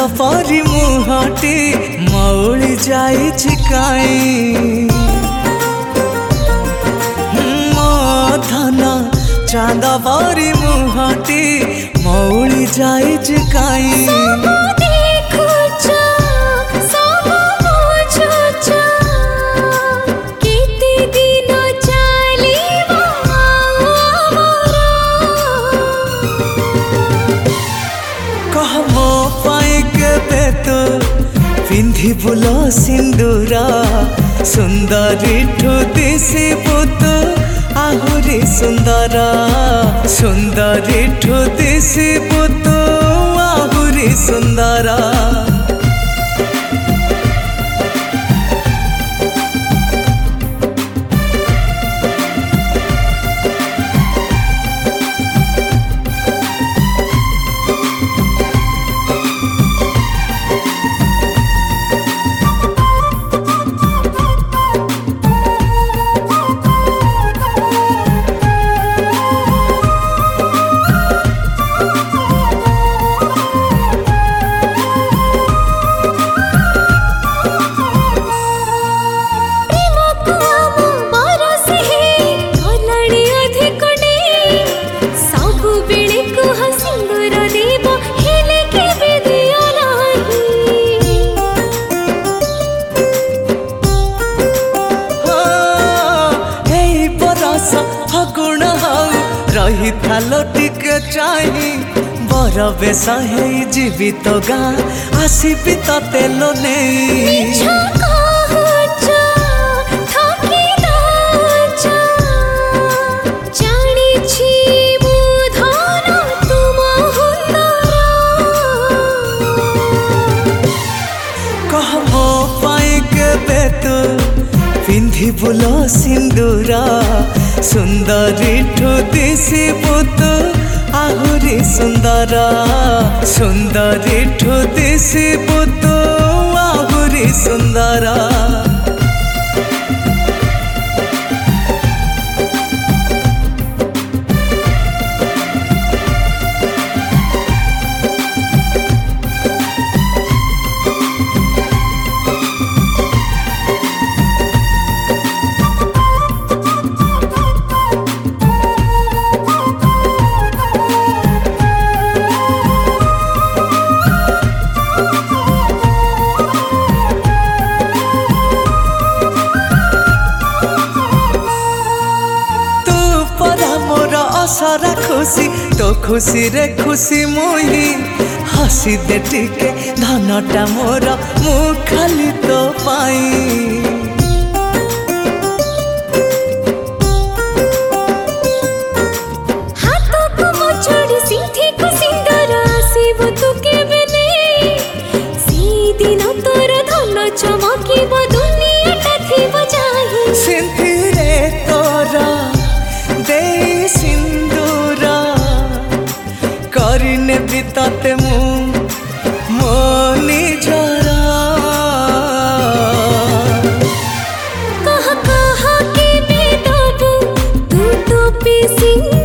परी मुहटी मौली जाई काई मो धन चांद परी मुहटी मौली जाई काई पिंधि बुल सिंदूरा सुंदरी ठु दिशबु तु आहुरी सुंदरा सुंदरी ठु दिशबु तु आहुरी सुंदरा फगुण रही थालो टिके चाही बर बेस है जीवित गाँ आसबि ते लो नहीं पिंधि बुल सिंदूरा सुंदरी ठु दिशबु तु आहुरी सुंदरा सुंदरी ठु दिशबु तु आहुरी सुंदरा सारा खुशी तो खुशी रे खुशी मुही हसी दे टिके धनटा मोर मु खाली तो पाई हाथ को मोचड़ी सिंथी को सिंदर आसीबु तू केबे नहीं सी दिन तोर धन चमकीबो दुनियाटा थिबो जाही सिंथी रे तोरा दे सिंदूरा करिने बिताते मु मोनी जरा कहा के बेदबु तू तो पी सिंह